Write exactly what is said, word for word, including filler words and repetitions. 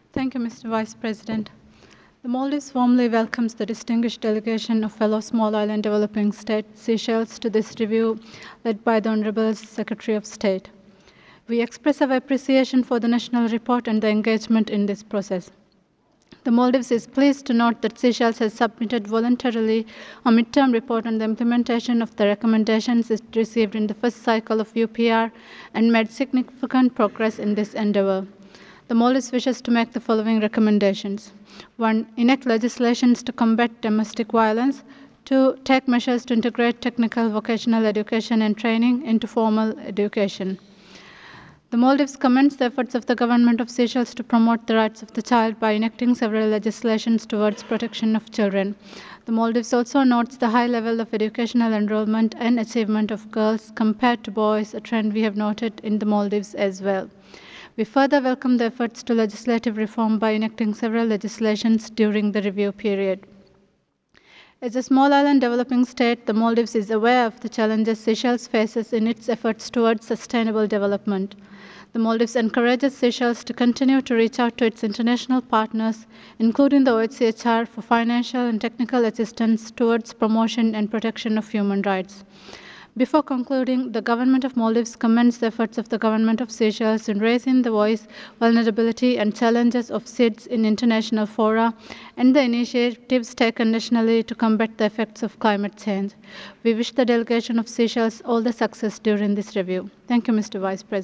Thank you, Mister Vice President. The Maldives warmly welcomes the distinguished delegation of fellow small island developing state, Seychelles, to this review led by the Honorable Secretary of State. We express our appreciation for the national report and the engagement in this process. The Maldives is pleased to note that Seychelles has submitted voluntarily a midterm report on the implementation of the recommendations it received in the first cycle of U P R and made significant progress in this endeavor. The Maldives wishes to make the following recommendations. One, enact legislations to combat domestic violence. Two, take measures to integrate technical vocational education and training into formal education. The Maldives commends the efforts of the government of Seychelles to promote the rights of the child by enacting several legislations towards protection of children. The Maldives also notes the high level of educational enrollment and achievement of girls compared to boys, a trend we have noted in the Maldives as well. We further welcome the efforts to legislative reform by enacting several legislations during the review period. As a small island developing state, the Maldives is aware of the challenges Seychelles faces in its efforts towards sustainable development. The Maldives encourages Seychelles to continue to reach out to its international partners, including the O H C H R, for financial and technical assistance towards promotion and protection of human rights. Before concluding, the Government of Maldives commends the efforts of the Government of Seychelles in raising the voice, vulnerability, and challenges of S I D S in international fora and the initiatives taken nationally to combat the effects of climate change. We wish the delegation of Seychelles all the success during this review. Thank you, Mister Vice President.